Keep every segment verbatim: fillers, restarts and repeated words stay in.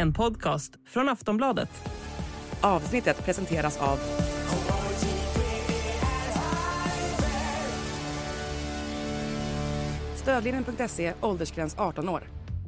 en podcast från Aftonbladet. Avsnittet presenteras av Stödlinjen punkt se, åldersgräns arton år.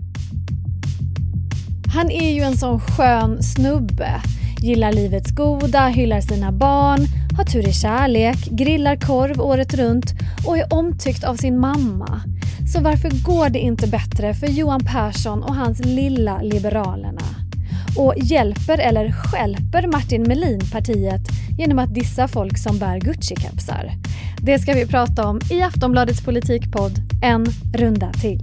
Han är ju en sån skön snubbe. Gillar livets goda, hyllar sina barn, har tur i kärlek, grillar korv året runt och är omtyckt av sin mamma. Så varför går det inte bättre för Johan Persson och hans lilla Liberalerna? Och hjälper eller stjälper Martin Melin partiet genom att dissa folk som bär Gucci-kepsar? Det ska vi prata om i Aftonbladets politikpodd En runda till.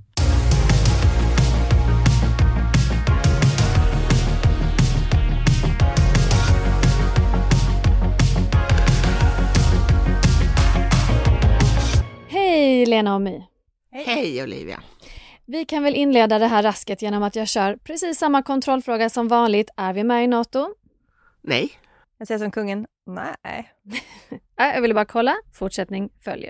Hej Lena och My. Hej. Hej Olivia. Vi kan väl inleda det här rasket genom att jag kör precis samma kontrollfråga som vanligt. Är vi med i NATO? Nej. Jag säger som kungen, nej. Jag ville bara kolla. Fortsättning följer.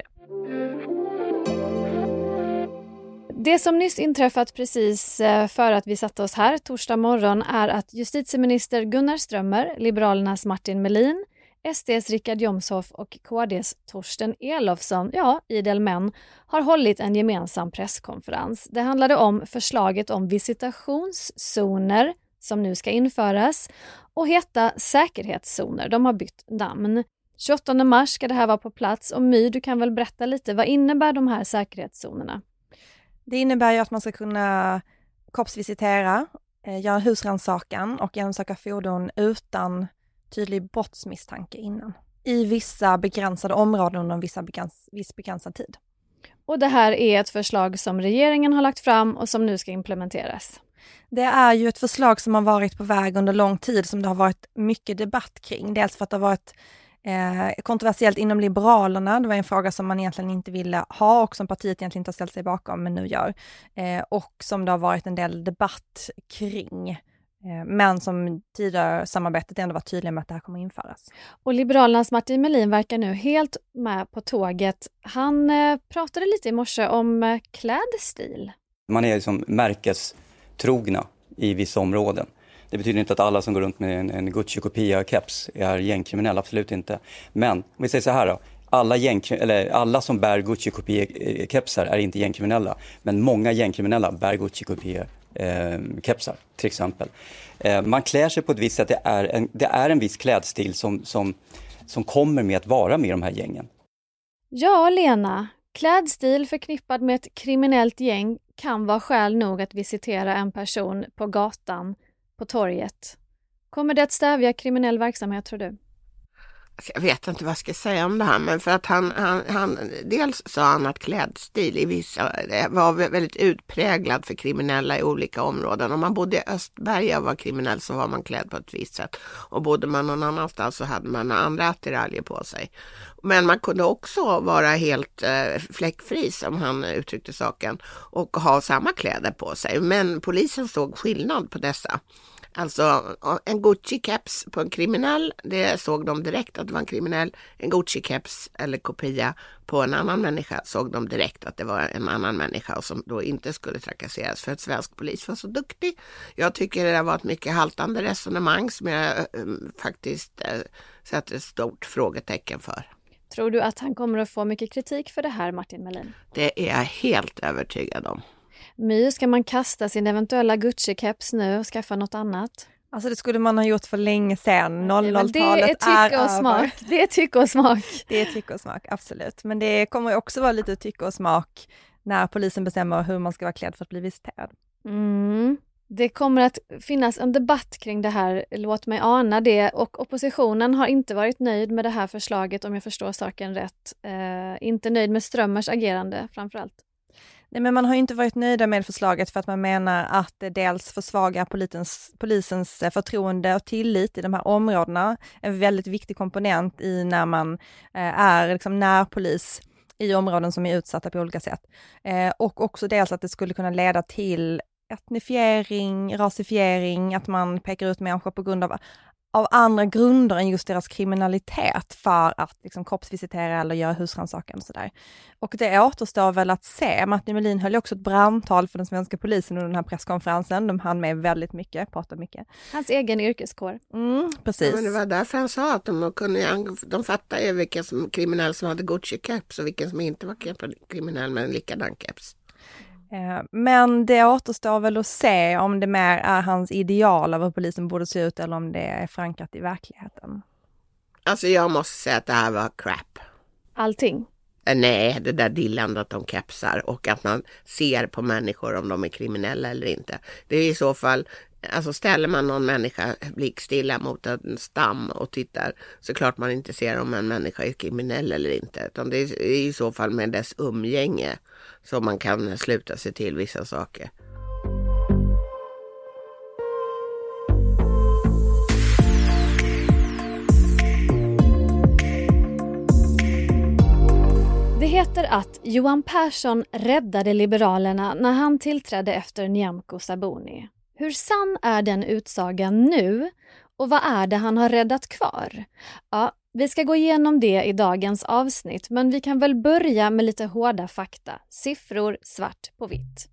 Det som nyss inträffat precis för att vi satte oss här torsdag morgon är att justitieminister Gunnar Strömmer, Liberalernas Martin Melin, S D:s Richard Jomshof och K D:s Torsten Elofsson, ja, idel män, har hållit en gemensam presskonferens. Det handlade om förslaget om visitationszoner som nu ska införas och heta säkerhetszoner. De har bytt namn. tjugoåttonde mars ska det här vara på plats och My, du kan väl berätta lite, vad innebär de här säkerhetszonerna? Det innebär ju att man ska kunna kroppsvisitera, eh, göra husrannsakan och genomsöka fordon utan tydlig brottsmisstanke innan. I vissa begränsade områden under en vissa begräns, viss begränsad tid. Och det här är ett förslag som regeringen har lagt fram och som nu ska implementeras. Det är ju ett förslag som har varit på väg under lång tid som det har varit mycket debatt kring. Dels för att det har varit eh, kontroversiellt inom Liberalerna. Det var en fråga som man egentligen inte ville ha och som partiet egentligen inte har ställt sig bakom men nu gör. Eh, och som det har varit en del debatt kring. Men som tidigare samarbetet ändå var tydliga med att det här kommer införas. Och Liberalernas Martin Melin verkar nu helt med på tåget. Han eh, pratade lite i morse om eh, klädstil. Man är liksom märkestrogna i vissa områden. Det betyder inte att alla som går runt med en, en Gucci-kopia-keps är gängkriminella, absolut inte. Men om vi säger så här då. Alla, gäng, eller alla som bär Gucci-kopia-kepsar är inte gängkriminella. Men många gängkriminella bär Gucci-kopia Eh, kepsar till exempel. Eh, man klär sig på ett visst sätt. Det är en, det är en viss klädstil som, som, som kommer med att vara med de här gängen. Ja, Lena. Klädstil förknippad med ett kriminellt gäng kan vara skäl nog att visitera en person på gatan, på torget. Kommer det att stävja kriminell verksamhet, tror du? Jag vet inte vad jag ska säga om det här, men för att han, han, han dels sa han att klädstil i vissa var väldigt utpräglad för kriminella i olika områden. Om man bodde i Östberga och var kriminell så var man klädd på ett visst sätt. Och bodde man någon annanstans så hade man andra attiraljer på sig. Men man kunde också vara helt eh, fläckfri som han uttryckte saken och ha samma kläder på sig. Men polisen såg skillnad på dessa. Alltså en Gucci-keps på en kriminell, det såg de direkt att det var en kriminell. En Gucci-keps eller kopia på en annan människa såg de direkt att det var en annan människa som då inte skulle trakasseras för att svensk polis var så duktig. Jag tycker det var ett mycket haltande resonemang som jag äh, faktiskt äh, sätter ett stort frågetecken för. Tror du att han kommer att få mycket kritik för det här, Martin Melin? Det är jag helt övertygad om. My, ska man kasta sin eventuella Gucci-keps nu och skaffa något annat? Alltså det skulle man ha gjort för länge sedan. noll noll-talet är tycke är och smak. Det är tycke och smak. Det är tycke och smak, absolut. Men det kommer också vara lite tycke och smak när polisen bestämmer hur man ska vara klädd för att bli visiterad. Mm. Det kommer att finnas en debatt kring det här, låt mig ana det. Och oppositionen har inte varit nöjd med det här förslaget, om jag förstår saken rätt. Eh, inte nöjd med Strömmers agerande framförallt. Nej, men man har inte varit nöjda med förslaget för att man menar att det dels försvagar polisens, polisens förtroende och tillit i de här områdena. En väldigt viktig komponent i när man eh, är liksom närpolis i områden som är utsatta på olika sätt. Eh, och också dels att det skulle kunna leda till etnifiering, rasifiering, att man pekar ut människor på grund av, av andra grunder än just deras kriminalitet för att liksom kroppsvisitera eller göra husrannsakan och sådär. Och det återstår väl att se. Martin Melin höll ju också ett brandtal för den svenska polisen under den här presskonferensen. De hann med väldigt mycket, pratade mycket. Hans egen yrkeskår. Mm, precis. Ja, men det var därför han sa att de kunde, de fattade ju vilken som kriminell som hade Gucci-keps och vilken som inte var kriminell med en likadan keps. Men det återstår väl att se om det mer är hans ideal av hur polisen borde se ut eller om det är förankrat i verkligheten. Alltså jag måste säga att det här var crap. Allting? Nej, det där dillandet om kepsar och att man ser på människor om de är kriminella eller inte. Det är i så fall, alltså ställer man någon människa blickstilla mot en stam och tittar, så klart man inte ser om en människa är kriminell eller inte. Utan det är i så fall med dess umgänge så man kan sluta sig till vissa saker. Det heter att Johan Persson räddade Liberalerna när han tillträdde efter Nyamko Sabuni. Hur sann är den utsagan nu och vad är det han har räddat kvar? Ja, vi ska gå igenom det i dagens avsnitt, men vi kan väl börja med lite hårda fakta. Siffror svart på vitt.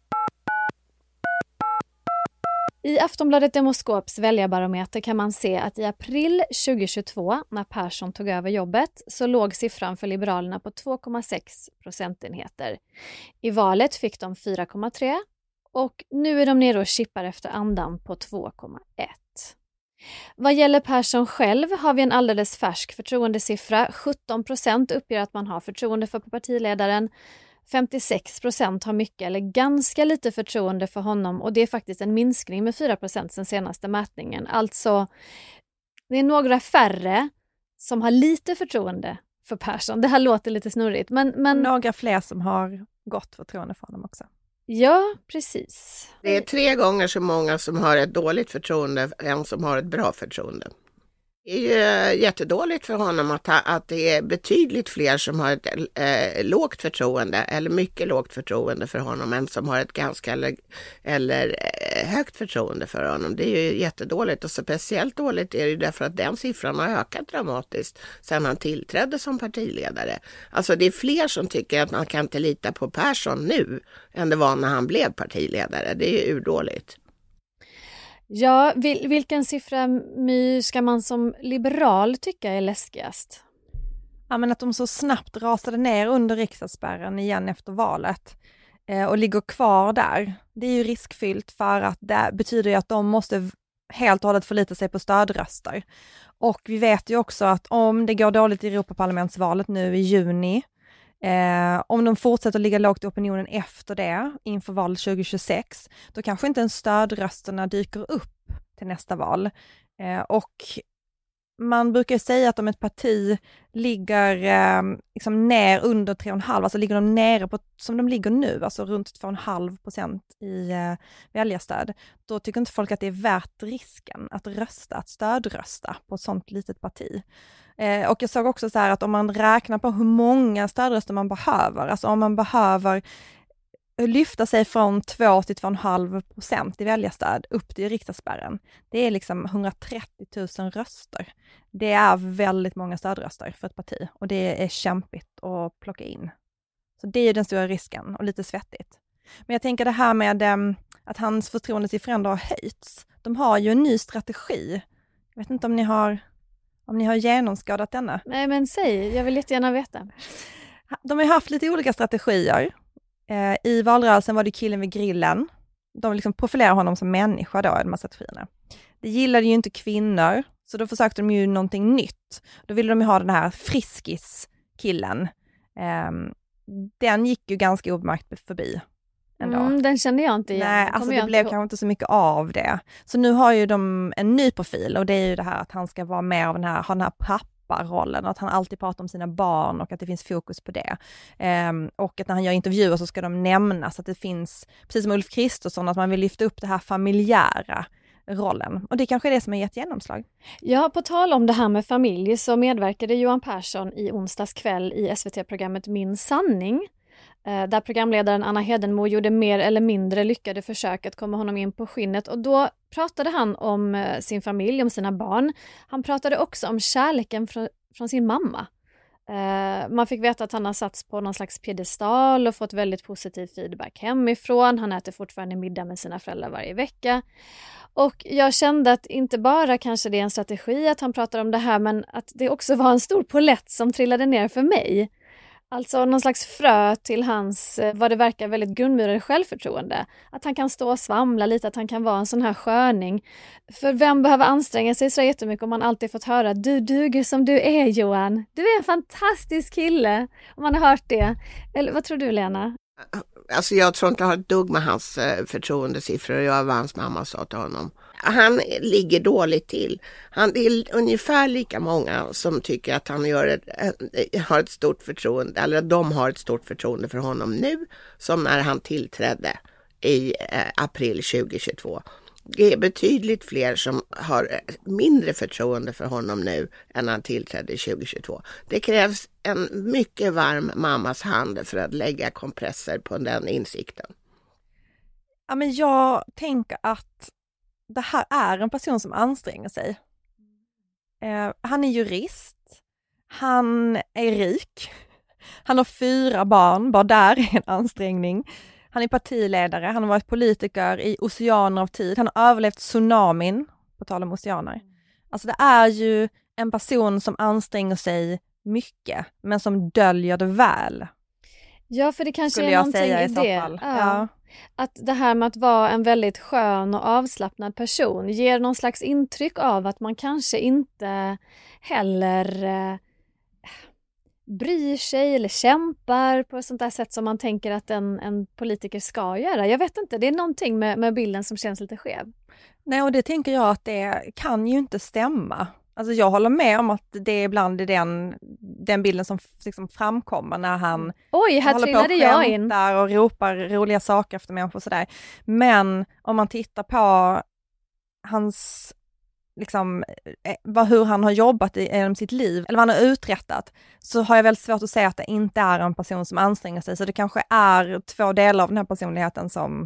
I Aftonbladet Demoskops väljarbarometer kan man se att i april tjugohundratjugotvå, när Persson tog över jobbet, så låg siffran för Liberalerna på två komma sex procentenheter. I valet fick de fyra komma tre och nu är de nere och chippar efter andan på två komma ett. Vad gäller Persson själv har vi en alldeles färsk förtroendesiffra. sjutton procent uppger att man har förtroende för partiledaren. femtiosex procent har mycket eller ganska lite förtroende för honom och det är faktiskt en minskning med fyra procent sen senaste mätningen. Alltså, det är några färre som har lite förtroende för Persson. Det här låter lite snurrigt. Men, men... Några fler som har gott förtroende för honom också. Ja, precis. Det är tre gånger så många som har ett dåligt förtroende än som har ett bra förtroende. Det är ju jättedåligt för honom att, ha, att det är betydligt fler som har ett eh, lågt förtroende eller mycket lågt förtroende för honom än som har ett ganska eller, eller eh, högt förtroende för honom. Det är ju jättedåligt och speciellt dåligt är det ju därför att den siffran har ökat dramatiskt sedan han tillträdde som partiledare. Alltså det är fler som tycker att man kan inte lita på Persson nu än det var när han blev partiledare. Det är ju urdåligt. Ja, vil, vilken siffra My ska man som liberal tycka är läskigast? Ja, men att de så snabbt rasade ner under riksdagsspärren igen efter valet eh, och ligger kvar där. Det är ju riskfyllt för att det betyder ju att de måste helt och hållet förlita sig på stödröster. Och vi vet ju också att om det går dåligt i Europaparlamentsvalet nu i juni, Eh, om de fortsätter ligga lågt i opinionen efter det, inför val tjugohundratjugosex, då kanske inte ens stödrösterna dyker upp till nästa val. Eh, och man brukar säga att om ett parti ligger eh, liksom ner under tre komma fem, alltså ligger de nere på, som de ligger nu, alltså runt två komma fem procent i eh, väljarstöd, då tycker inte folk att det är värt risken att rösta, att stödrösta på ett sånt litet parti. Eh, och jag såg också så här att om man räknar på hur många stödröster man behöver, alltså om man behöver lyfta sig från två till två komma fem procent i väljarstöd upp till riksdagsspärren. Det är liksom hundratrettio tusen röster. Det är väldigt många stödröster för ett parti och det är kämpigt att plocka in. Så det är den stora risken och lite svettigt. Men jag tänker det här med um, att hans förtroendesiffra ändå har höjts. De har ju en ny strategi. Jag vet inte om ni har, om ni har genomskådat denna. Nej, men säg, jag vill jättegärna veta. De har haft lite olika strategier. I valrörelsen var det killen vid grillen. De liksom profilerar honom som människa då i de här strategierna. Det gillade ju inte kvinnor, så då försökte de ju någonting nytt. Då ville de ju ha den här friskis-killen. Den gick ju ganska obemärkt förbi ändå. Mm, den kände jag inte igen. Nej, alltså det blev kanske inte så mycket av det. Så nu har ju de en ny profil och det är ju det här att han ska vara mer av den här, ha den här pappa rollen, att han alltid pratar om sina barn och att det finns fokus på det. Um, och att när han gör intervjuer så ska de nämnas att det finns, precis som Ulf Kristersson, att man vill lyfta upp det här familjära rollen. Och det är kanske är det som har gett genomslag. Ja, på tal om det här med familj så medverkade Johan Persson i onsdags kväll i S V T-programmet Min sanning. eh, där programledaren Anna Hedenmo gjorde mer eller mindre lyckade försök att komma honom in på skinnet. Och då pratade han om eh, sin familj, om sina barn. Han pratade också om kärleken fr- från sin mamma. Eh, man fick veta att han har satts på någon slags piedestal och fått väldigt positiv feedback hemifrån. Han äter fortfarande middag med sina föräldrar varje vecka. Och jag kände att inte bara kanske det är en strategi att han pratar om det här, men att det också var en stor polett som trillade ner för mig. Alltså någon slags frö till hans, vad det verkar, väldigt grundmurade självförtroende. Att han kan stå och svamla lite, att han kan vara en sån här sköning. För vem behöver anstränga sig så jättemycket om man alltid fått höra du duger som du är, Johan. Du är en fantastisk kille. Om man har hört det. Eller vad tror du, Lena? Alltså jag tror inte jag har ett dugg med hans förtroendesiffror att göra vad hans mamma sa till honom. Han ligger dåligt till. Han, det är ungefär lika många som tycker att han gör ett, har ett stort förtroende, eller att de har ett stort förtroende för honom nu som när han tillträdde i eh, april tjugohundratjugotvå. Det är betydligt fler som har mindre förtroende för honom nu än han tillträdde tjugohundratjugotvå. Det krävs en mycket varm mammas hand för att lägga kompresser på den insikten. Ja, men jag tänker att det här är en person som anstränger sig. Eh, han är jurist. Han är rik. Han har fyra barn. Bara där är en ansträngning. Han är partiledare. Han har varit politiker i oceaner av tid. Han har överlevt tsunamin, på tal om oceaner. Alltså det är ju en person som anstränger sig mycket, men som döljer det väl. Ja, för det kanske Skulle är jag någonting säga i i så det. fall. Ja. Ja. Att det här med att vara en väldigt skön och avslappnad person ger någon slags intryck av att man kanske inte heller eh, bryr sig eller kämpar på ett sånt där sätt som man tänker att en, en politiker ska göra. Jag vet inte, det är någonting med, med bilden som känns lite skev. Nej, och det tänker jag att det kan ju inte stämma. Alltså jag håller med om att det ibland är den, den bilden som liksom framkommer när han Oj, här trillade jag in. och ropar roliga saker efter människor och sådär. Men om man tittar på hans, liksom, vad, hur han har jobbat i, i sitt liv, eller vad han har uträttat, så har jag väldigt svårt att säga att det inte är en person som anstränger sig. Så det kanske är två delar av den här personligheten som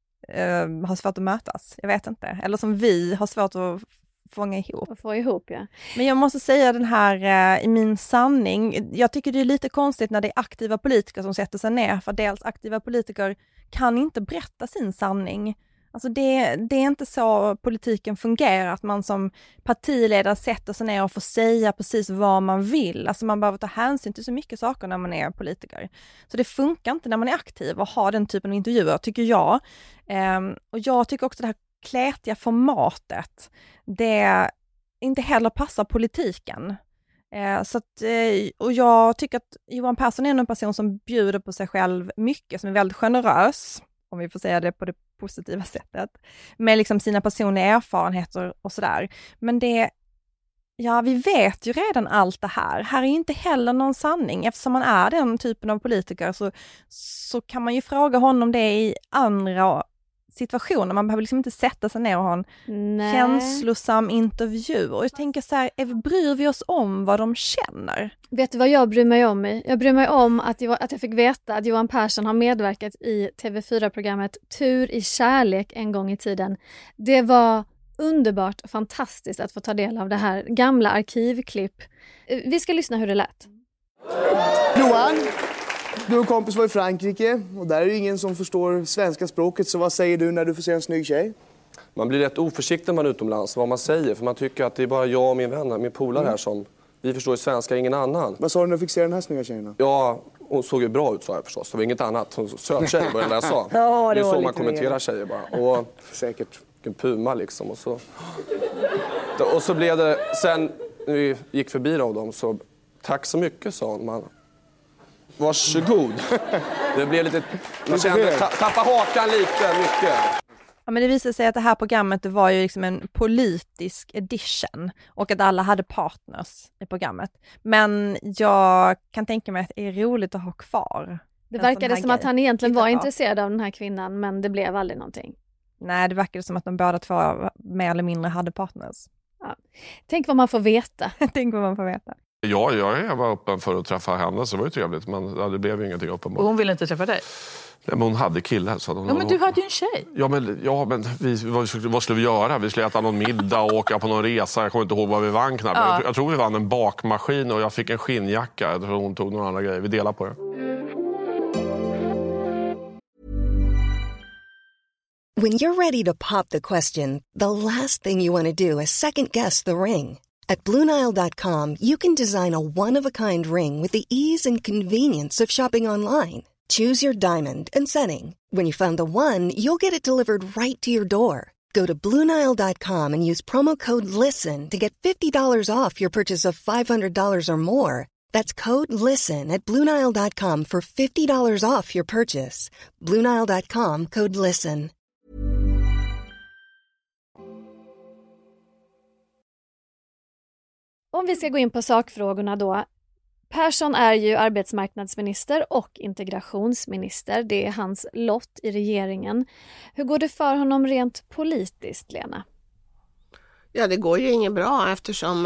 uh, har svårt att mötas. Jag vet inte. Eller som vi har svårt att fånga ihop. Och få ihop, ja. Men jag måste säga den här uh, i min sanning. Jag tycker det är lite konstigt när det är aktiva politiker som sätter sig ner. För dels aktiva politiker kan inte berätta sin sanning. Alltså det, det är inte så politiken fungerar, att man som partiledare sätter sig ner och får säga precis vad man vill. Alltså man behöver ta hänsyn till så mycket saker när man är politiker. Så det funkar inte när man är aktiv och har den typen av intervjuer, tycker jag. Um, och jag tycker också det här klätiga formatet, det inte heller passar politiken. Uh, så att, uh, och jag tycker att Johan Persson är en person som bjuder på sig själv mycket, som är väldigt generös, om vi får säga det på det positiva sättet, med liksom sina personliga erfarenheter och sådär. Men det, ja, vi vet ju redan allt det här. Här är ju inte heller någon sanning. Eftersom man är den typen av politiker så, så kan man ju fråga honom det i andra situationer. Man behöver liksom inte sätta sig ner och ha en Nej. känslosam intervju. Och jag tänker så här, är, bryr vi oss om vad de känner? Vet du vad jag bryr mig om i? Jag bryr mig om att jag, att jag fick veta att Johan Persson har medverkat i T V fyra-programmet Tur i kärlek en gång i tiden. Det var underbart och fantastiskt att få ta del av det här gamla arkivklipp. Vi ska lyssna hur det lät. Johan, du och kompis var i Frankrike och där är det ingen som förstår svenska språket, så vad säger du när du får se en snygg tjej? Man blir rätt oförsiktig när man är utomlands, vad man säger, för man tycker att det är bara jag och min vän, min polare här som, vi förstår ju svenska, ingen annan. Vad sa du när du fick se den här snygga tjejen? Ja, hon såg ju bra ut, sa jag förstås, det var inget annat, hon söt tjej, var det enda jag sa. Ja, det, det är var så lite man kommenterar mer. Tjejer bara. Och, säkert. En puma liksom, och så. Och så blev det, sen när vi gick förbi av dem så, tack så mycket, sa hon. Man, varsågod. Det blev lite, man kände, ta, tappa hakan lite, mycket. Ja, men det visade sig att det här programmet, det var ju liksom en politisk edition och att alla hade partners i programmet. Men jag kan tänka mig att det är roligt att ha kvar. Det verkade som att han egentligen var intresserad av den här kvinnan, men det blev aldrig någonting. Nej, det verkade som att de båda två mer eller mindre hade partners. Ja. Tänk vad man får veta. Tänk vad man får veta. Ja, jag var öppen för att träffa henne, så det var ju trevligt. Men ja, det blev ju ingenting uppenbart. Och hon ville inte träffa dig? Ja, men hon hade kille. Så hon ja, men du hade ju en tjej. Ja, men, ja, men vi, vad, vad skulle vi göra? Vi skulle äta någon middag och åka på någon resa. Jag kommer inte ihåg vad vi vann knappt. Ja. Jag, jag tror vi vann en bakmaskin och jag fick en skinnjacka. Jag tror hon tog några andra grejer. Vi delade på det. When you're ready to pop the question, the last thing you want to do is second guess the ring. At Blue Nile dot com, you can design a one-of-a-kind ring with the ease and convenience of shopping online. Choose your diamond and setting. When you find the one, you'll get it delivered right to your door. Go to Blue Nile dot com and use promo code LISTEN to get fifty dollars off your purchase of five hundred dollars or more. That's code LISTEN at Blue Nile dot com for fifty dollars off your purchase. Blue Nile dot com, code LISTEN. Om vi ska gå in på sakfrågorna då. Persson är ju arbetsmarknadsminister och integrationsminister. Det är hans lott i regeringen. Hur går det för honom rent politiskt, Lena? Ja, det går ju inget bra eftersom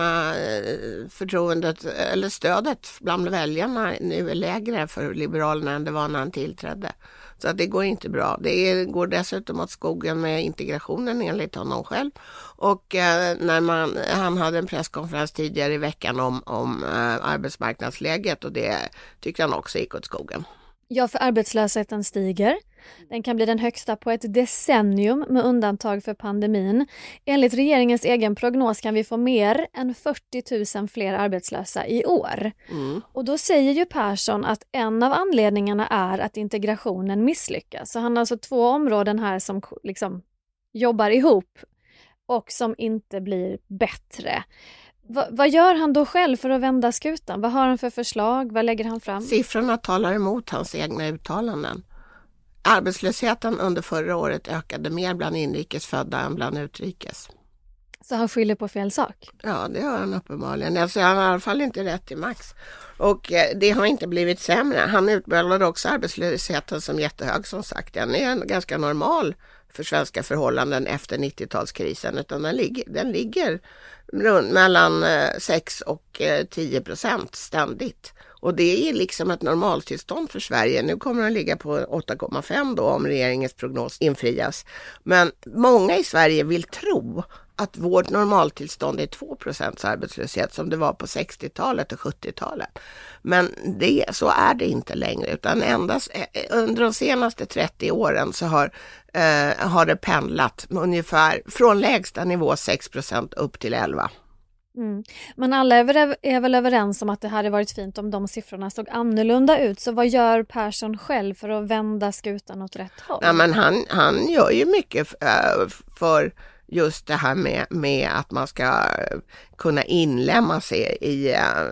förtroendet eller stödet bland väljarna nu är lägre för Liberalerna än det var när han tillträdde. Så att det går inte bra. Det går dessutom åt skogen med integrationen enligt honom själv. Och eh, när man, han hade en presskonferens tidigare i veckan om, om eh, arbetsmarknadsläget och det tycker han också gick åt skogen. Ja, för arbetslösheten stiger. Den kan bli den högsta på ett decennium med undantag för pandemin. Enligt regeringens egen prognos kan vi få mer än fyrtio tusen fler arbetslösa i år. Mm. Och då säger ju Persson att en av anledningarna är att integrationen misslyckas. Så han har alltså två områden här som liksom jobbar ihop och som inte blir bättre. Va, vad gör han då själv för att vända skutan? Vad har han för förslag? Vad lägger han fram? Siffrorna talar emot hans egna uttalanden. Arbetslösheten under förra året ökade mer bland inrikesfödda än bland utrikes. Så han skyller på fel sak? Ja, det har han uppenbarligen. Alltså, han har i alla fall inte rätt till max. Och eh, det har inte blivit sämre. Han utmålade också arbetslösheten som jättehög, som sagt. Den är ganska normal för svenska förhållanden efter nittiotalskrisen. Utan den ligger, den ligger runt mellan eh, sex och tio procent ständigt. Och det är liksom ett normaltillstånd för Sverige. Nu kommer den ligga på åtta komma fem då om regeringens prognos infrias. Men många i Sverige vill tro att vårt normaltillstånd är två procent arbetslöshet som det var på sextiotalet och sjuttiotalet. Men det, så är det inte längre, utan endast under de senaste trettio åren så har, eh, har det pendlat ungefär från lägsta nivå sex procent upp till elva. Mm. Men alla är, är väl överens om att det hade varit fint om de siffrorna såg annorlunda ut. Så vad gör Persson själv för att vända skutan åt rätt håll? Ja, men han, han gör ju mycket för, för just det här med, med att man ska kunna inlämna sig i,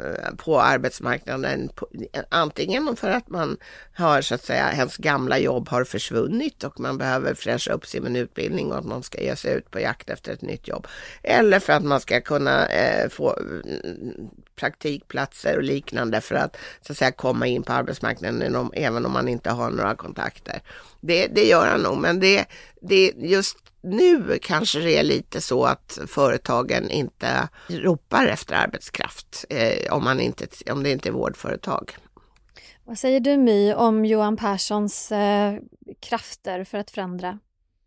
på arbetsmarknaden. Antingen för att man har så att säga, ens gamla jobb har försvunnit och man behöver fräscha upp sin utbildning och att man ska ge sig ut på jakt efter ett nytt jobb. Eller för att man ska kunna eh, få praktikplatser och liknande för att, så att säga, komma in på arbetsmarknaden om, även om man inte har några kontakter. Det, det gör han nog, men det, det just nu kanske det är lite så att företagen inte ropar efter arbetskraft eh, om, man inte, om det inte är vårdföretag. Vad säger du, My, om Johan Perssons eh, krafter för att förändra?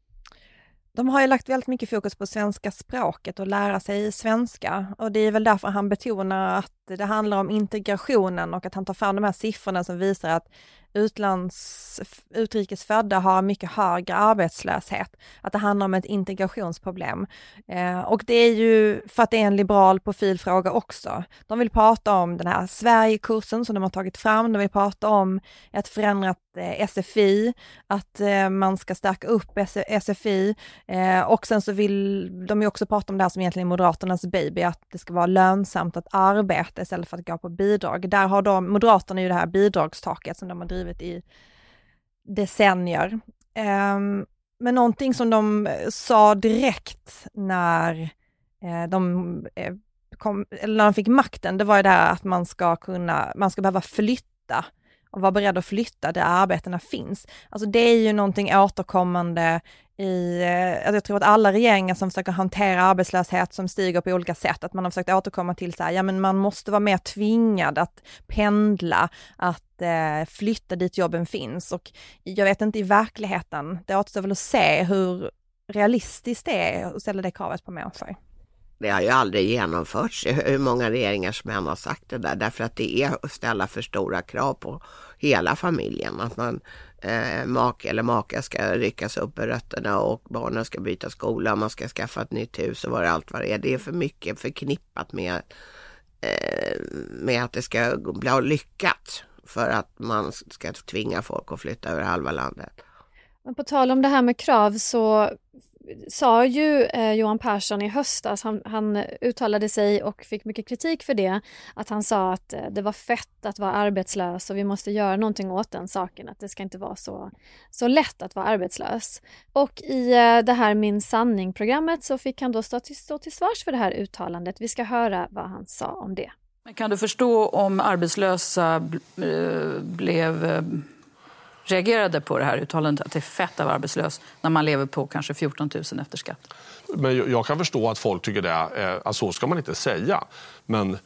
De har ju lagt väldigt mycket fokus på svenska språket och lära sig svenska. Och det är väl därför han betonar att det handlar om integrationen och att han tar fram de här siffrorna som visar att utlands, utrikesfödda har mycket högre arbetslöshet. Att det handlar om ett integrationsproblem. Eh, och det är ju för att det är en liberal profilfråga också. De vill prata om den här Sverigekursen som de har tagit fram. De vill prata om ett förändrat eh, S F I. Att eh, man ska stärka upp S F I. Eh, och sen så vill de ju också prata om det här som egentligen är Moderaternas baby. Att det ska vara lönsamt att arbeta istället för att gå på bidrag. Där har de, Moderaterna ju det här bidragstaket som de har drivit i decennier. Um, men någonting som de sa direkt när eh, de eh, kom, eller när de fick makten, det var ju det här att man ska kunna, man ska behöva flytta och vara beredd att flytta där arbetena finns. Alltså det är ju någonting återkommande i, alltså jag tror att alla regeringar som försöker hantera arbetslöshet som stiger på olika sätt, att man har försökt återkomma till så här, ja men man måste vara mer tvingad att pendla, att eh, flytta dit jobben finns. Och jag vet inte i verkligheten, det återstår väl att se hur realistiskt det är att ställa det kravet på människor. Det har ju aldrig genomförts hur många regeringar som än har sagt det där. Därför att det är att ställa för stora krav på hela familjen. Att man eh, make eller maka ska ryckas upp i rötterna och barnen ska byta skola. Man ska skaffa ett nytt hus och vad allt vad det är. Det är för mycket förknippat med, eh, med att det ska bli lyckat. För att man ska tvinga folk att flytta över halva landet. Men på tal om det här med krav så sa ju eh, Johan Persson i höstas, han, han uttalade sig och fick mycket kritik för det, att han sa att eh, det var fett att vara arbetslös och vi måste göra någonting åt den saken, att det ska inte vara så, så lätt att vara arbetslös. Och i eh, det här Min sanning-programmet så fick han då stå till, stå till svars för det här uttalandet. Vi ska höra vad han sa om det. Men kan du förstå om arbetslösa b- blev... Eh... reagerade på det här uttalandet att det är fett av arbetslös när man lever på kanske fjorton tusen efter skatt? Men jag kan förstå att folk tycker det, att så ska man inte säga. Men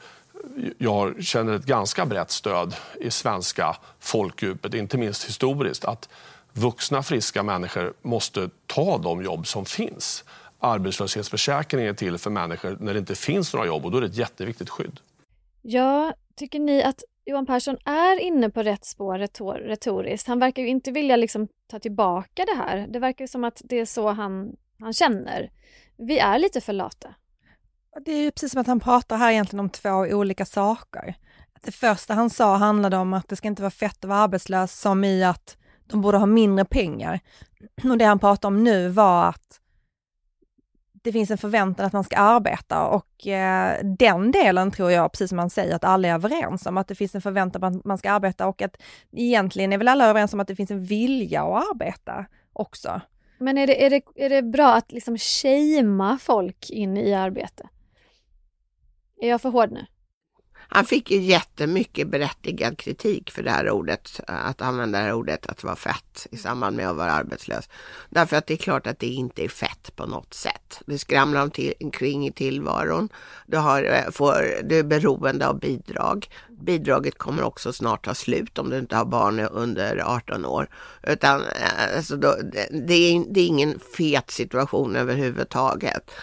jag känner ett ganska brett stöd i svenska folkdjupet, inte minst historiskt, att vuxna friska människor måste ta de jobb som finns. Arbetslöshetsförsäkringen är till för människor när det inte finns några jobb och då är det ett jätteviktigt skydd. Ja, tycker ni att Johan Persson är inne på rätt spår retor- retoriskt? Han verkar ju inte vilja liksom ta tillbaka det här. Det verkar som att det är så han, han känner. Vi är lite för lata. Det är ju precis som att han pratar här egentligen om två olika saker. Det första han sa handlade om att det ska inte vara fett att vara arbetslös, som i att de borde ha mindre pengar. Och det han pratar om nu var att det finns en förväntan att man ska arbeta, och eh, den delen tror jag, precis som man säger, att alla är överens om, att det finns en förväntan att man ska arbeta, och att egentligen är väl alla överens om att det finns en vilja att arbeta också. Men är det, är det, är det bra att liksom shama folk in i arbete? Är jag för hård nu? Han fick ju jättemycket berättigad kritik för det här ordet, att använda det här ordet att vara fett i samband med att vara arbetslös. Därför att det är klart att det inte är fett på något sätt. Det skramlar omkring i tillvaron. Du, har, får, du är beroende av bidrag. Bidraget kommer också snart ta slut om du inte har barn under arton år. Utan, alltså då, det, är, det är ingen fet situation överhuvudtaget.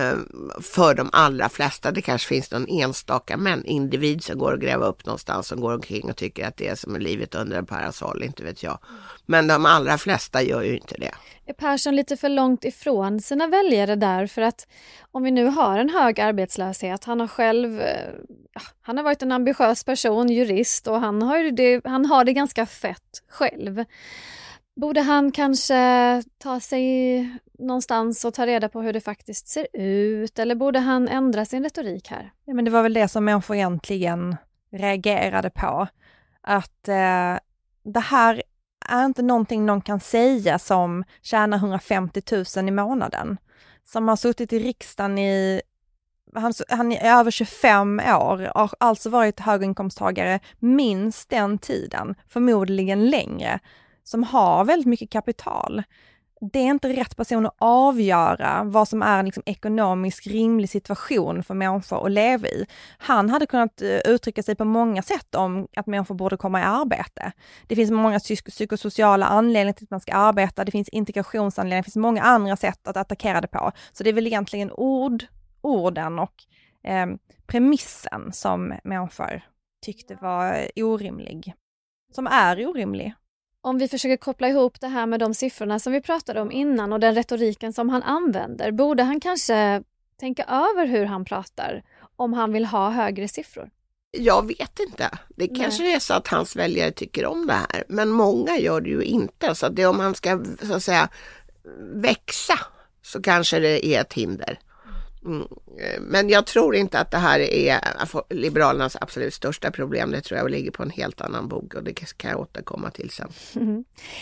För de allra flesta, det kanske finns någon enstaka men individ som går och gräver upp någonstans, som går omkring och tycker att det är som livet under en parasoll, inte vet jag. Men de allra flesta gör ju inte det. Är Persson lite för långt ifrån sina väljare där? För att om vi nu har en hög arbetslöshet, han har själv, han har varit en ambitiös person, jurist, och han har det, han har det ganska fett själv. Borde han kanske ta sig någonstans och ta reda på hur det faktiskt ser ut? Eller borde han ändra sin retorik här? Ja, men det var väl det som människor egentligen reagerade på. Att eh, det här är inte någonting någon kan säga som tjänar hundrafemtio tusen i månaden. Som har suttit i riksdagen i han, han är över tjugofem år, har alltså varit höginkomsttagare minst den tiden, förmodligen längre, som har väldigt mycket kapital. Det är inte rätt person att avgöra vad som är en liksom ekonomiskt rimlig situation för människor att leva i. Han hade kunnat uttrycka sig på många sätt om att människor borde komma i arbete. Det finns många psyk- psykosociala anledningar till att man ska arbeta. Det finns integrationsanledningar. Det finns många andra sätt att attackera det på. Så det är väl egentligen ord, orden och eh, premissen som människor tyckte var orimlig. Som är orimlig. Om vi försöker koppla ihop det här med de siffrorna som vi pratade om innan och den retoriken som han använder, borde han kanske tänka över hur han pratar om han vill ha högre siffror? Jag vet inte. Det kanske Nej. är så att hans väljare tycker om det här, men många gör det ju inte. Så det, om han ska så att säga växa, så kanske det är ett hinder. Mm. Men jag tror inte att det här är Liberalernas absolut största problem. Det tror jag ligger på en helt annan bok, och det kan jag återkomma till sen. Mm.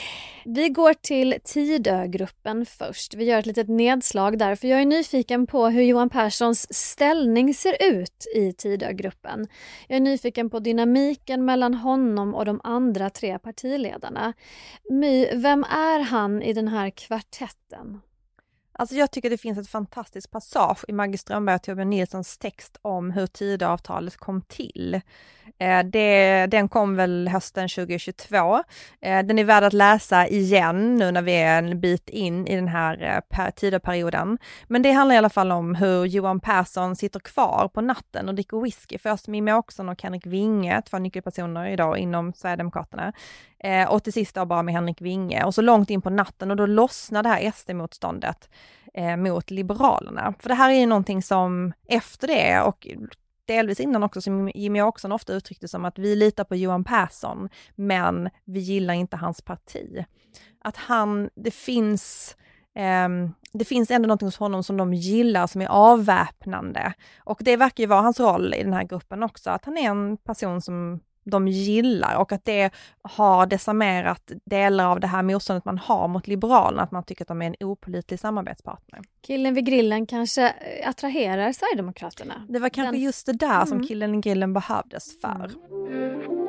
Vi går till Tidögruppen först. Vi gör ett litet nedslag där, för jag är nyfiken på hur Johan Perssons ställning ser ut i Tidögruppen. Jag är nyfiken på dynamiken mellan honom och de andra tre partiledarna. My, vem är han i den här kvartetten? Alltså jag tycker det finns ett fantastiskt passage i Maggie Strömberg och Torbjörn Nilssons text om hur Tidöavtalet kom till. Eh, det, den kom väl hösten tjugohundratjugotvå. Eh, den är värd att läsa igen nu när vi är en bit in i den här eh, Tidöperioden. Men det handlar i alla fall om hur Johan Persson sitter kvar på natten och dricker whisky. Först med Jimmie Åkesson och Henrik Winge, två nyckelpersoner idag inom Sverigedemokraterna. Eh, och till sist då bara med Henrik Winge. Och så långt in på natten, och då lossnar det här S D-motståndet eh, mot Liberalerna. För det här är ju någonting som efter det, och delvis innan också, som Jimmie Åkesson ofta uttryckte som att vi litar på Johan Persson, men vi gillar inte hans parti. Att han, det finns... Um, det finns ändå något hos honom som de gillar, som är avväpnande. Och det verkar ju vara hans roll i den här gruppen också, att han är en person som de gillar, och att det har desarmerat delar av det här motståndet man har mot Liberalerna, att man tycker att de är en opålitlig samarbetspartner. Killen vid grillen kanske attraherar Sverigedemokraterna. Det var kanske den... just det där mm. som killen i grillen behövdes för. Mm.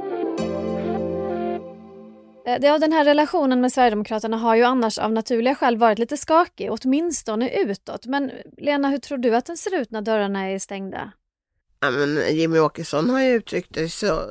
Ja, den här relationen med Sverigedemokraterna har ju annars av naturliga skäl varit lite skakig, åtminstone utåt. Men Lena, hur tror du att den ser ut när dörrarna är stängda? Ja, men Jimmie Åkesson har ju uttryckt det så,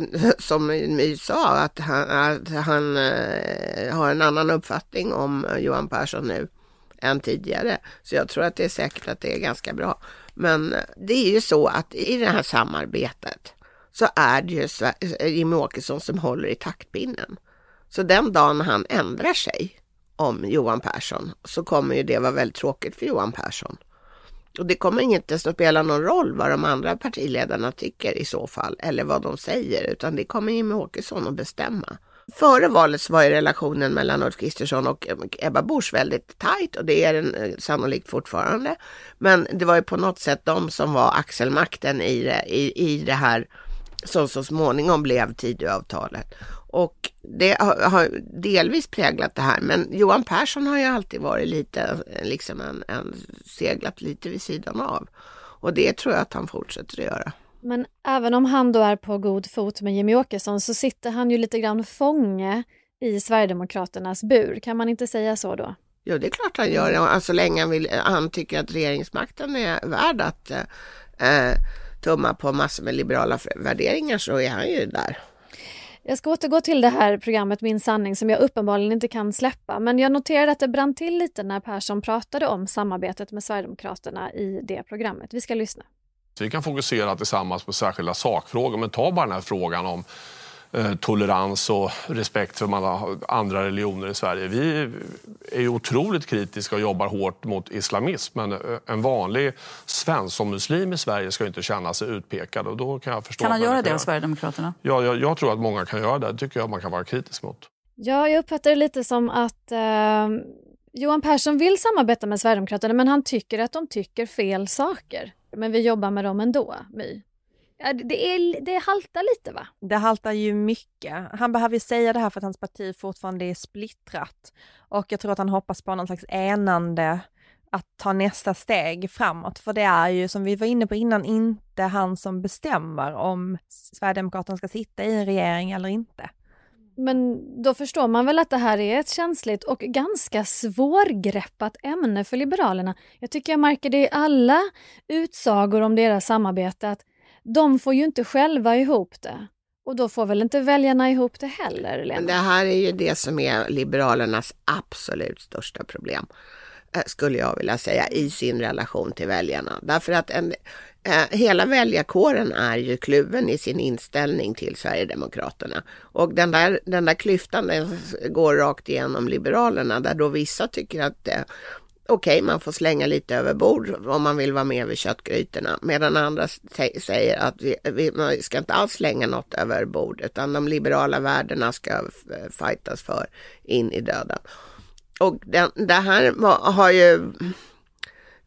som My sa, att han, att han äh, har en annan uppfattning om Johan Persson nu än tidigare. Så jag tror att det är säkert att det är ganska bra. Men det är ju så att i det här samarbetet så är det ju Jimmie Åkesson som håller i taktpinnen. Så den dagen han ändrar sig om Johan Persson så kommer ju det vara väldigt tråkigt för Johan Persson. Och det kommer inte att spela någon roll vad de andra partiledarna tycker i så fall, eller vad de säger, utan det kommer Jimmie Åkesson att bestämma. Före valet så var ju relationen mellan Ulf Kristersson och Ebba Busch väldigt tajt, och det är den sannolikt fortfarande. Men det var ju på något sätt de som var axelmakten i det, i, i det här som så småningom blev Tidöavtalet. Och det har, har delvis präglat det här, men Johan Persson har ju alltid varit lite, liksom en, en seglat lite vid sidan av. Och det tror jag att han fortsätter att göra. Men även om han då är på god fot med Jimmie Åkesson så sitter han ju lite grann fånge i Sverigedemokraternas bur. Kan man inte säga så då? Jo, det är klart han gör det. Alltså, länge han, vill, han tycker att regeringsmakten är värd att eh, tumma på massor med liberala värderingar, så är han ju där. Jag ska återgå till det här programmet Min sanning som jag uppenbarligen inte kan släppa. Men jag noterade att det brann till lite när Persson pratade om samarbetet med Sverigedemokraterna i det programmet. Vi ska lyssna. Vi kan fokusera tillsammans på särskilda sakfrågor, men ta bara den här frågan om eh, tolerans och respekt för andra religioner i Sverige. Vi är ju otroligt kritiska och jobbar hårt mot islamism, men en vanlig svensk som muslim i Sverige ska inte känna sig utpekad. Och då kan jag förstå. Kan han göra det av Sverigedemokraterna? Ja, jag, jag tror att många kan göra det. Det tycker jag man kan vara kritisk mot. Ja, jag uppfattar det lite som att eh, Johan Persson vill samarbeta med Sverigedemokraterna, men han tycker att de tycker fel saker. Men vi jobbar med dem ändå, My. Ja, det, är, det haltar lite, va? Det haltar ju mycket. Han behöver ju säga det här för att hans parti fortfarande är splittrat. Och jag tror att han hoppas på någon slags enande att ta nästa steg framåt. För det är ju, som vi var inne på innan, inte han som bestämmer om Sverigedemokraterna ska sitta i en regering eller inte. Men då förstår man väl att det här är ett känsligt och ganska svårgreppat ämne för Liberalerna. Jag tycker jag märker det i alla utsagor om deras samarbete, att de får ju inte själva ihop det. Och då får väl inte väljarna ihop det heller, Lena? Det här är ju det som är Liberalernas absolut största problem, skulle jag vilja säga, i sin relation till väljarna. Därför att en, eh, hela väljarkåren är ju kluven i sin inställning till Sverigedemokraterna. Och den där, den där klyftan den går rakt igenom Liberalerna, där då vissa tycker att eh, okej, okay, man får slänga lite över bord om man vill vara med vid köttgrytorna. Medan andra sä- säger att vi, vi man ska inte alls slänga något över bord, utan de liberala värdena ska f- fightas för in i döden. Och den, det här har ju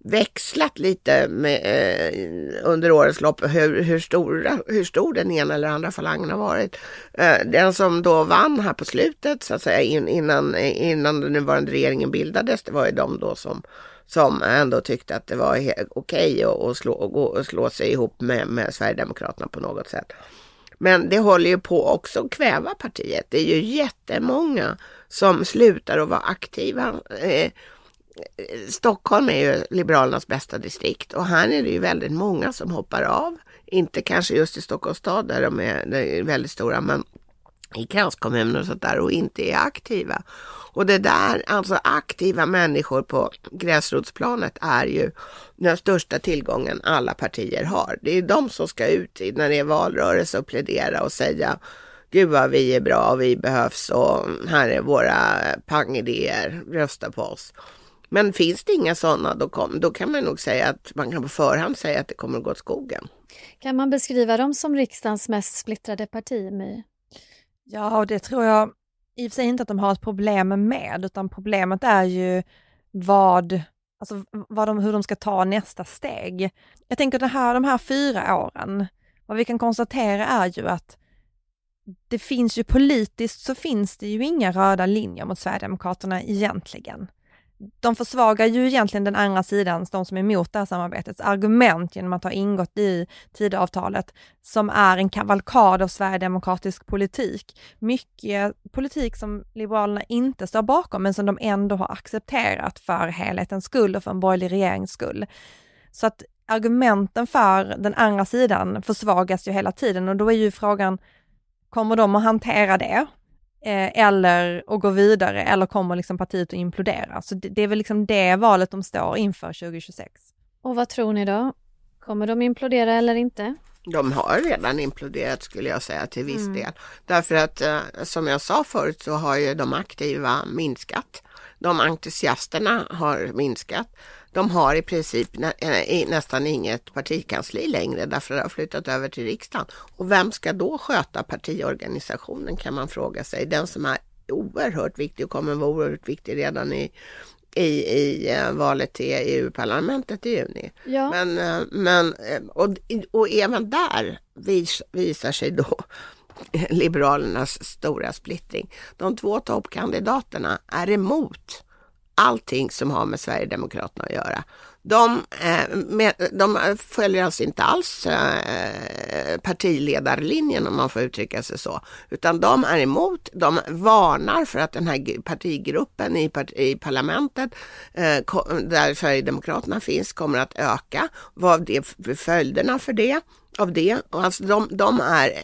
växlat lite med, eh, under årets lopp hur, hur, stora, hur stor den ena eller andra falangen har varit. Eh, den som då vann här på slutet så att säga in, innan, innan den nuvarande regeringen bildades, det var ju de då som, som ändå tyckte att det var he- okej att, att, slå, att, gå, och slå sig ihop med, med Sverigedemokraterna på något sätt. Men det håller ju på också att kväva partiet. Det är ju jättemånga som slutar att vara aktiva. Eh, Stockholm är ju Liberalernas bästa distrikt och här är det ju väldigt många som hoppar av. Inte kanske just i Stockholms stad där de är, de är väldigt stora, men i kranskommuner och sånt där och inte är aktiva. Och det där, alltså aktiva människor på gräsrotsplanet är ju den största tillgången alla partier har. Det är de som ska ut i när det är valrörelse och plädera och säga gud vad vi är bra och vi behövs och här är våra pangidéer, rösta på oss. Men finns det inga sådana, då, kom, då kan man nog säga att man kan på förhand säga att det kommer att gå åt skogen. Kan man beskriva dem som riksdagens mest splittrade parti, My? Ja, och det tror jag i och för sig inte att de har ett problem med, utan problemet är ju vad, alltså vad de, hur de ska ta nästa steg. Jag tänker att det här, de här fyra åren, vad vi kan konstatera är ju att det finns ju politiskt så finns det ju inga röda linjer mot Sverigedemokraterna egentligen. De försvagar ju egentligen den andra sidan, de som är emot det här samarbetets argument genom att ha ingått i Tidöavtalet som är en kavalkad av sverigedemokratisk politik. Mycket politik som Liberalerna inte står bakom men som de ändå har accepterat för helhetens skull och för en borgerlig regerings skull. Så att argumenten för den andra sidan försvagas ju hela tiden och då är ju frågan, kommer de att hantera det? Eller att gå vidare eller kommer liksom partiet att implodera. Så det, det är väl liksom det valet de står inför tjugo tjugosex. Och vad tror ni då? Kommer de implodera eller inte? De har redan imploderat skulle jag säga till viss Mm. del. Därför att eh, som jag sa förut så har ju de aktiva minskat. De entusiasterna har minskat. De har i princip nä, äh, nästan inget partikansli längre därför att det har flyttat över till riksdagen. Och vem ska då sköta partiorganisationen kan man fråga sig. Den som är oerhört viktig och kommer vara oerhört viktig redan i, i, i uh, valet till E U-parlamentet i juni. Ja. Men, uh, men, och, och även där vis, visar sig då Liberalernas stora splittring. De två toppkandidaterna är emot allting som har med Sverigedemokraterna att göra. De, eh, med, de följer alltså inte alls eh, partiledarlinjen om man får uttrycka sig så. Utan de är emot, de varnar för att den här partigruppen i, part, i parlamentet eh, där Sverigedemokraterna finns kommer att öka. Vad det är följderna för det, av det. Alltså de, de är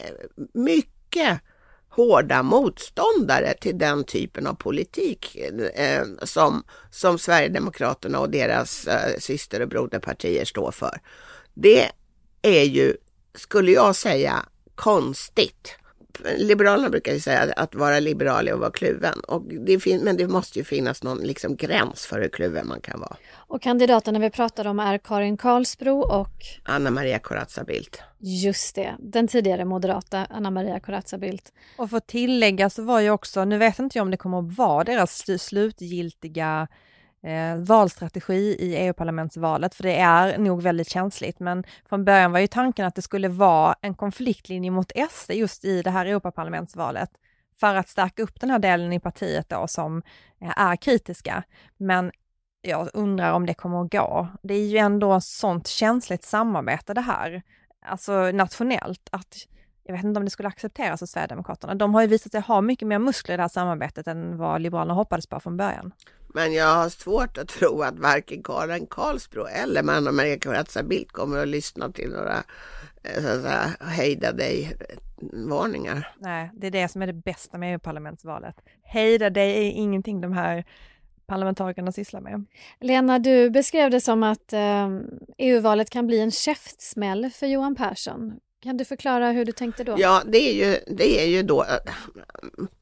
mycket hårda motståndare till den typen av politik eh, som, som Sverigedemokraterna och deras eh, syster- och broderpartier står för. Det är ju, skulle jag säga, konstigt. Liberalerna brukar ju säga att vara liberal är att vara kluven. Och det fin- men det måste ju finnas någon liksom gräns för hur kluven man kan vara. Och kandidaterna vi pratar om är Karin Karlsbro och Anna Maria Corazza Bildt. Just det, den tidigare moderata Anna Maria Corazza Bildt. Och för att tillägga så var ju också, nu vet inte jag om det kommer att vara deras sl- slutgiltiga eh, valstrategi i E U-parlamentsvalet, för det är nog väldigt känsligt, men från början var ju tanken att det skulle vara en konfliktlinje mot S D just i det här Europaparlamentsvalet för att stärka upp den här delen i partiet då som eh, är kritiska. Men jag undrar om det kommer att gå. Det är ju ändå sånt känsligt samarbete det här, alltså nationellt, att jag vet inte om det skulle accepteras av Sverigedemokraterna. De har ju visat sig ha mycket mer muskler i det här samarbetet än vad Liberalerna hoppades på från början. Men jag har svårt att tro att varken Karin Karlsbro eller Anna Maria Corazza Bildt kommer att lyssna till några så att säga, hejda dig-varningar. Nej, det är det som är det bästa med E U-parlamentsvalet. Hejda dig är ingenting de här parlamentarikerna sysslar med. Lena, du beskrev det som att eh, E U-valet kan bli en käftsmäll för Johan Persson. Kan du förklara hur du tänkte då? Ja, det är ju, det är ju då...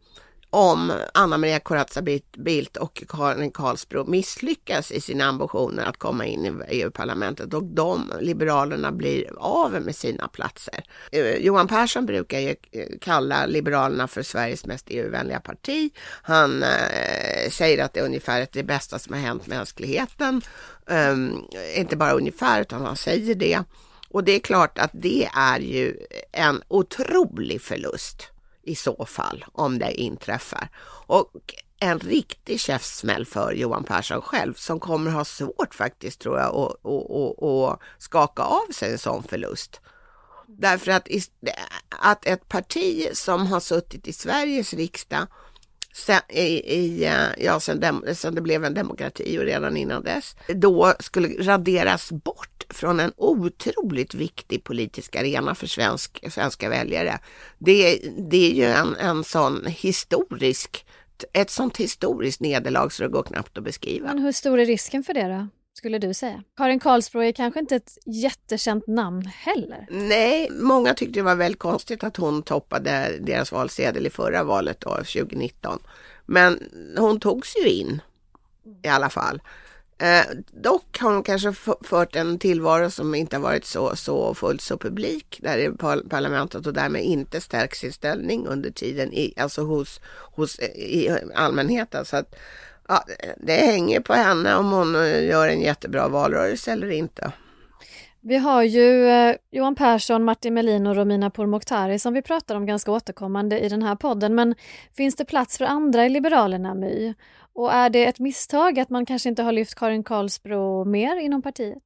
om Anna Maria Corazza Bildt och Karin Karlsbro misslyckas i sina ambitioner att komma in i E U-parlamentet och de liberalerna blir av med sina platser. Johan Persson brukar ju kalla liberalerna för Sveriges mest E U-vänliga parti. Han eh, säger att det är ungefär det bästa som har hänt mänskligheten. Um, inte bara ungefär, utan han säger det. Och det är klart att det är ju en otrolig förlust i så fall, om det inträffar. Och en riktig käftsmäll för Johan Persson själv, som kommer ha svårt faktiskt, tror jag, att, att, att, att skaka av sig en sån förlust. Därför att, att ett parti som har suttit i Sveriges riksdag sen, i, i, ja, sen, dem, sen det blev en demokrati och redan innan dess, då skulle raderas bort från en otroligt viktig politisk arena för svensk, svenska väljare. Det, det är ju en, en sån historisk, ett sånt historiskt nederlag så det går knappt att beskriva. Men hur stor är risken för det då, skulle du säga? Karin Karlsbro är kanske inte ett jättekänt namn heller. Nej, många tyckte det var väldigt konstigt att hon toppade deras valsedel i förra valet då, tjugonitton. Men hon togs ju in i alla fall. Eh, dock har hon kanske f- fört en tillvaro som inte har varit så, så fullt så publik där i par- parlamentet och därmed inte stärkt sin ställning under tiden i, alltså hos, hos i allmänheten. Så att ja, det hänger på henne om hon gör en jättebra valrörelse eller inte. Vi har ju eh, Johan Persson, Martin Melin och Romina Pourmokhtari som vi pratar om ganska återkommande i den här podden. Men finns det plats för andra i Liberalerna, My? Och är det ett misstag att man kanske inte har lyft Karin Karlsbro mer inom partiet?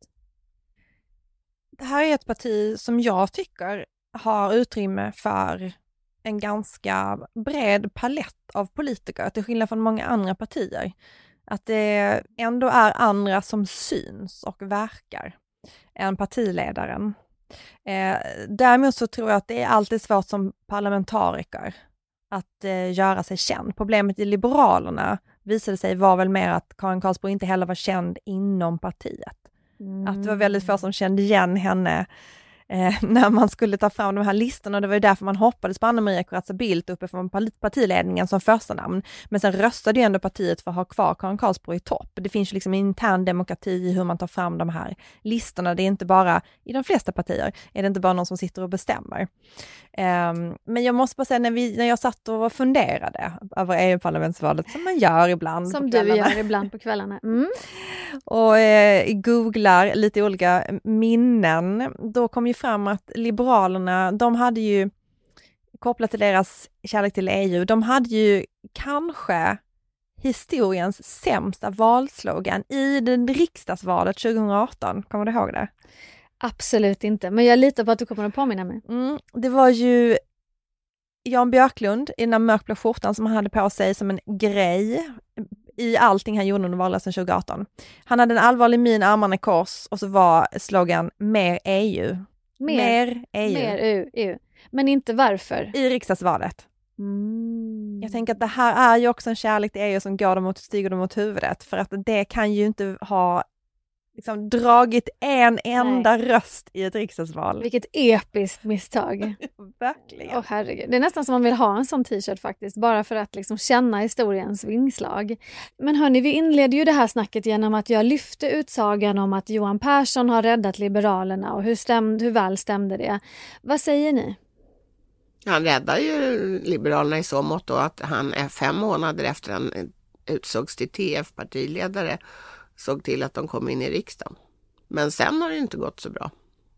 Det här är ett parti som jag tycker har utrymme för en ganska bred palett av politiker, till skillnad från många andra partier. Att det ändå är andra som syns och verkar än partiledaren. Eh, däremot så tror jag att det är alltid svårt som parlamentariker att eh, göra sig känd. Problemet i Liberalerna visade sig var väl mer att Karin Karlsbro inte heller var känd inom partiet. Mm. Att det var väldigt få som kände igen henne eh, när man skulle ta fram de här listorna. Det var ju därför man hoppades på Anna Maria Corazza Bildt uppe från partiledningen som första namn. Men sen röstade ju ändå partiet för att ha kvar Karin Karlsbro i topp. Det finns ju liksom intern demokrati i hur man tar fram de här listorna. Det är inte bara, i de flesta partier, är det inte bara någon som sitter och bestämmer. Um, men jag måste bara säga, när, vi, när jag satt och funderade över E U-parlamentsvalet, som man gör ibland som på du kvällarna. gör ibland på kvällarna. Mm. och eh, googlar lite olika minnen, då kom ju fram att Liberalerna, de hade ju, kopplat till deras kärlek till E U, de hade ju kanske historiens sämsta valslogan i den riksdagsvalet tjugoarton. Kommer du ihåg det? Absolut inte, men jag litar på att du kommer att påminna mig. Mm, det var ju Jan Björklund i den mörkblå skjortan som han hade på sig som en grej i allting han gjorde under valrörelsen tjugoarton. Han hade en allvarlig min, armarna i kors, och så var slogan mer E U. Mer, mer E U. Mer E U. Men inte varför. I riksdagsvalet. Mm. Jag tänker att det här är ju också en kärlek till E U som går dem mot, stiger dem mot huvudet. För att det kan ju inte ha liksom dragit en enda Nej. röst i ett riksdagsval. Vilket episkt misstag. Verkligen. Åh, herregud. Det är nästan som man vill ha en sån t-shirt faktiskt. Bara för att liksom känna historiens vingslag. Men hörni, vi inleder ju det här snacket genom att jag lyfte utsagan om att Johan Persson har räddat Liberalerna. Och hur, stämde, hur väl stämde det? Vad säger ni? Han räddar ju Liberalerna i så mått då att han är fem månader efter han utsågs till T F-partiledare såg till att de kom in i riksdagen. Men sen har det inte gått så bra.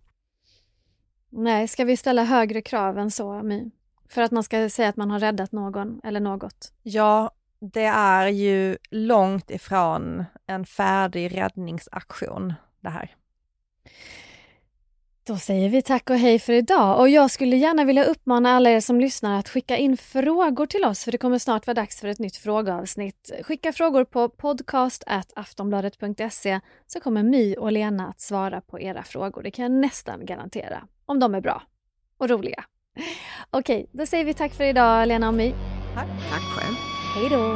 Nej, ska vi ställa högre krav än så, My? För att man ska säga att man har räddat någon eller något? Ja, det är ju långt ifrån en färdig räddningsaktion det här. Då säger vi tack och hej för idag. Och jag skulle gärna vilja uppmana alla er som lyssnar att skicka in frågor till oss. För det kommer snart vara dags för ett nytt frågeavsnitt. Skicka frågor på podcast at aftonbladet punkt se, så kommer My och Lena att svara på era frågor. Det kan jag nästan garantera. Om de är bra och roliga. Okej, då säger vi tack för idag, Lena och My. Tack, tack själv. Hej då.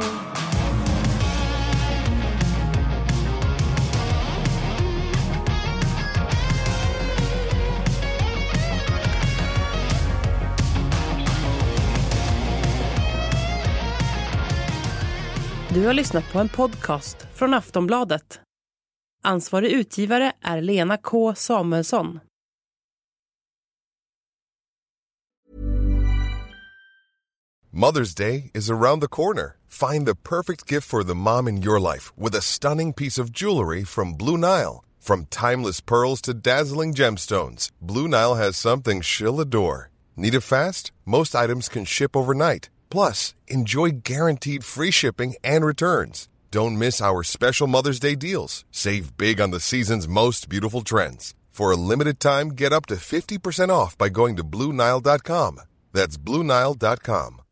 Du har lyssnat på en podcast från Aftonbladet. Ansvarig utgivare är Lena K. Samuelsson. Mother's Day is around the corner. Find the perfect gift for the mom in your life with a stunning piece of jewelry from Blue Nile. From timeless pearls to dazzling gemstones, Blue Nile has something she'll adore. Need it fast? Most items can ship overnight. Plus, enjoy guaranteed free shipping and returns. Don't miss our special Mother's Day deals. Save big on the season's most beautiful trends. For a limited time, get up to fifty percent off by going to Blue Nile dot com. That's Blue Nile dot com.